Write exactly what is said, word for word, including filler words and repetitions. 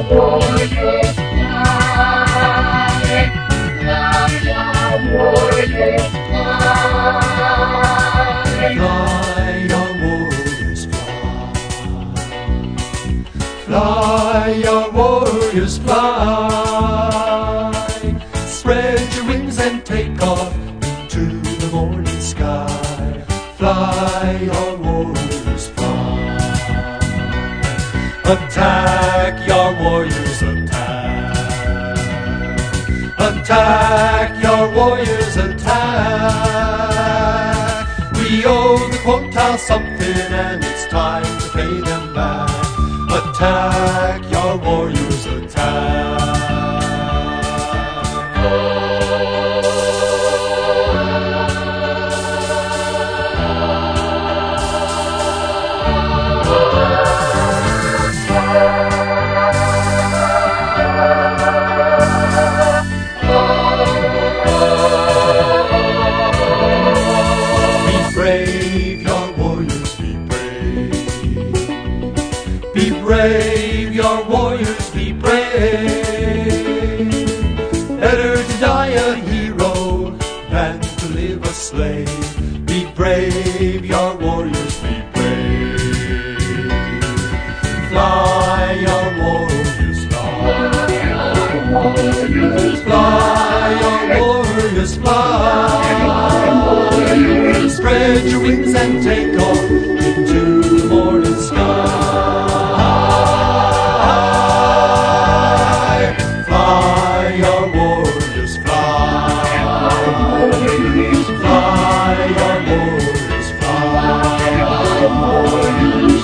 warriors fly. Fly, your warriors fly. Fly, your warriors fly. Fly, your warriors fly. Spread your wings and take off into the morning sky. Fly, your warriors fly. Attack, your warriors attack. Attack, your warriors attack. We owe the Quotail something and it's time to pay them back. Attack, your warriors attack. Brave, your warriors, be brave. Be brave, your warriors, be brave. Better to die a hero than to live a slave. Be brave, your warriors, be brave. Fly, your warriors, fly. Fly, your warriors, fly. Spread your wings and take off into the morning sky. Fly, your warriors, fly. Fly, your warriors, fly.